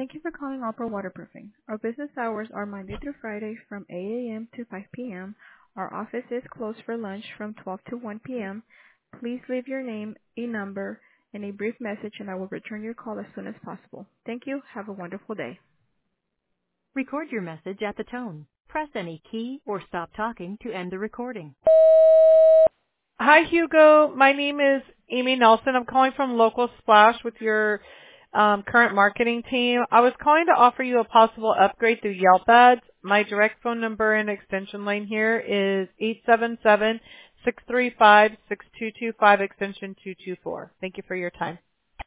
Thank you for calling Opera Waterproofing. Our business hours are Monday through Friday from 8 a.m. to 5 p.m. Our office is closed for lunch from 12 to 1 p.m. Please leave your name, a number, and a brief message, and I will return your call as soon as possible. Thank you. Have a wonderful day. Record your message at the tone. Press any key or stop talking to end the recording. Hi, Hugo. My name is Amy Nelson. I'm calling from Local Splash with your current marketing team. I was calling to offer you a possible upgrade through Yelp ads. My direct phone number and extension line here is 877-635-6225 extension 224. Thank you for your time.